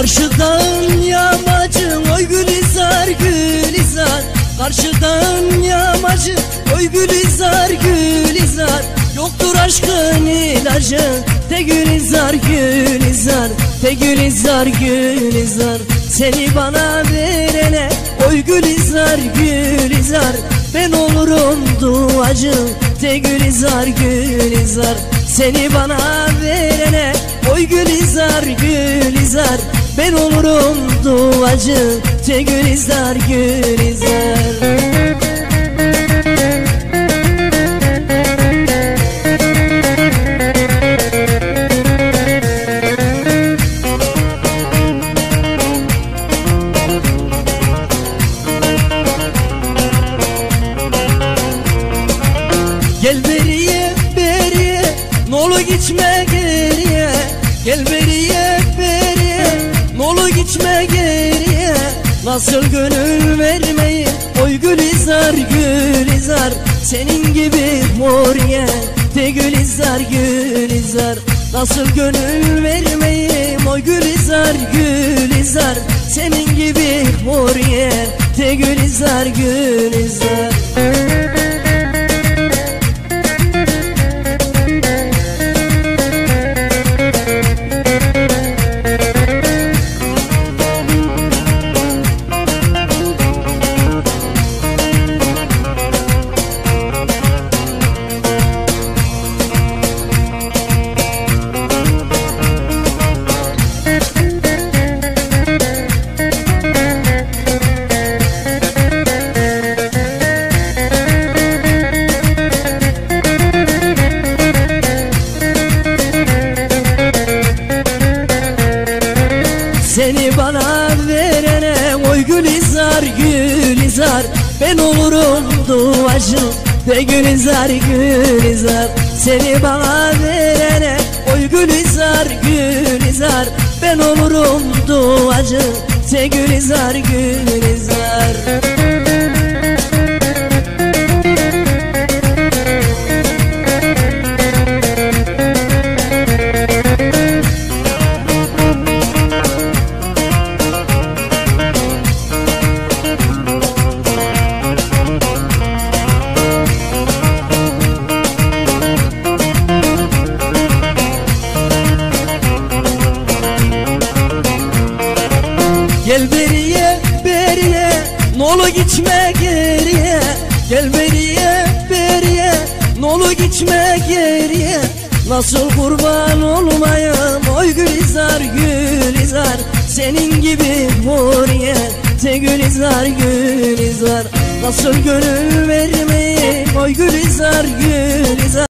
Karşıdan yamacın oy Gülizar Gülizar, karşıdan yamacın oy Gülizar Gülizar. Yoktur aşkın ilacı te Gülizar Gülizar, te Gülizar Gülizar. Seni bana verene oy Gülizar Gülizar, ben olurum duacı te Gülizar Gülizar. Seni bana verene oy Gülizar Gülizar, ben olurum duacı te Gülizar Gülizar. Gel beriye beriye, nolu gitme geriye. Gel beriye beriye, nolu gitme geriye. Nasıl gönül vermeyi oy Gülizar Gülizar, senin gibi moriye te Gülizar Gülizar. Nasıl gönül vermeyi oy Gülizar Gülizar, senin gibi moriye te Gülizar Gülizar. Seni bana verene oy Gülizar Gülizar, ben olurum duacı te Gülizar Gülizar. Seni bana verene oy Gülizar Gülizar, ben olurum duacı te Gülizar Gülizar. Gel beriye beriye, nolu gitme geriye. Gel beriye beriye, nolu gitme geriye. Nasıl kurban olmayayım oy Gülizar Gülizar, senin gibi moriye te Gülizar Gülizar. Nasıl gönül vermeyi oy Gülizar Gülizar.